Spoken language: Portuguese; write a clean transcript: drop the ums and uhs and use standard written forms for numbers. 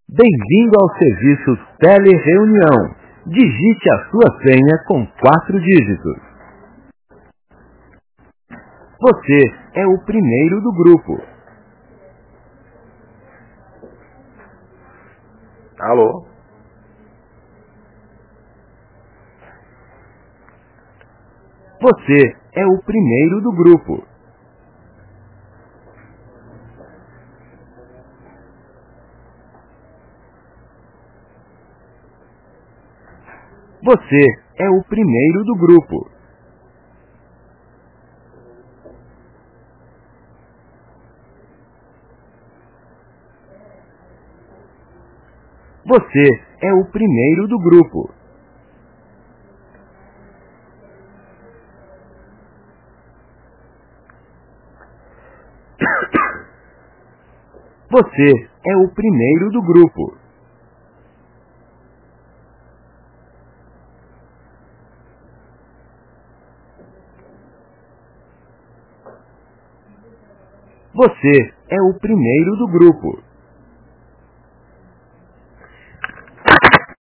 Bem-vindo ao serviço Telereunião. Digite a sua senha com 4 dígitos. Você é o primeiro do grupo. Alô? Você é o primeiro do grupo. Você é o primeiro do grupo. Você é o primeiro do grupo. Você é o primeiro do grupo. Você é o primeiro do grupo.